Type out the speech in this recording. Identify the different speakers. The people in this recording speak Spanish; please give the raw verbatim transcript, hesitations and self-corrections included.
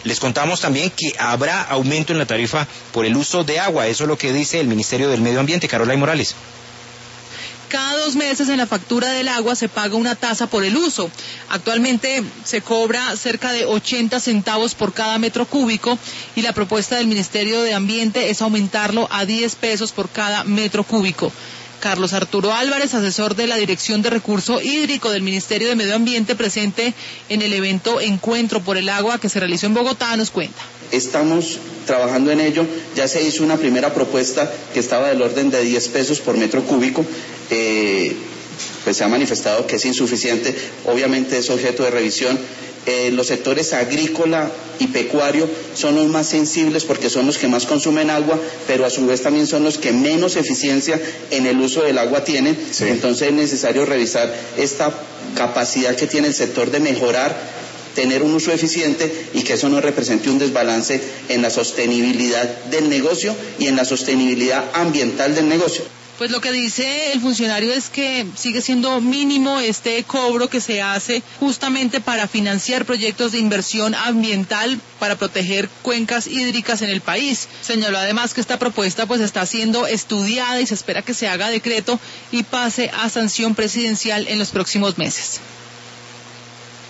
Speaker 1: Les contamos también que habrá aumento en la tarifa por el uso de agua. Eso es lo que dice el Ministerio del Medio Ambiente. Caroline Morales.
Speaker 2: Cada dos meses en la factura del agua se paga una tasa por el uso. Actualmente se cobra cerca de ochenta centavos por cada metro cúbico y la propuesta del Ministerio de Ambiente es aumentarlo a diez pesos por cada metro cúbico. Carlos Arturo Álvarez, asesor de la Dirección de Recurso Hídrico del Ministerio de Medio Ambiente, presente en el evento Encuentro por el Agua que se realizó en Bogotá, nos cuenta.
Speaker 3: Estamos trabajando en ello, ya se hizo una primera propuesta que estaba del orden de diez pesos por metro cúbico, eh, pues se ha manifestado que es insuficiente, obviamente es objeto de revisión. Eh, los sectores agrícola y pecuario son los más sensibles porque son los que más consumen agua, pero a su vez también son los que menos eficiencia en el uso del agua tienen, sí. Entonces es necesario revisar esta capacidad que tiene el sector de mejorar, tener un uso eficiente y que eso no represente un desbalance en la sostenibilidad del negocio y en la sostenibilidad ambiental del negocio.
Speaker 2: Pues lo que dice el funcionario es que sigue siendo mínimo este cobro que se hace justamente para financiar proyectos de inversión ambiental para proteger cuencas hídricas en el país. Señaló además que esta propuesta pues está siendo estudiada y se espera que se haga decreto y pase a sanción presidencial en los próximos meses.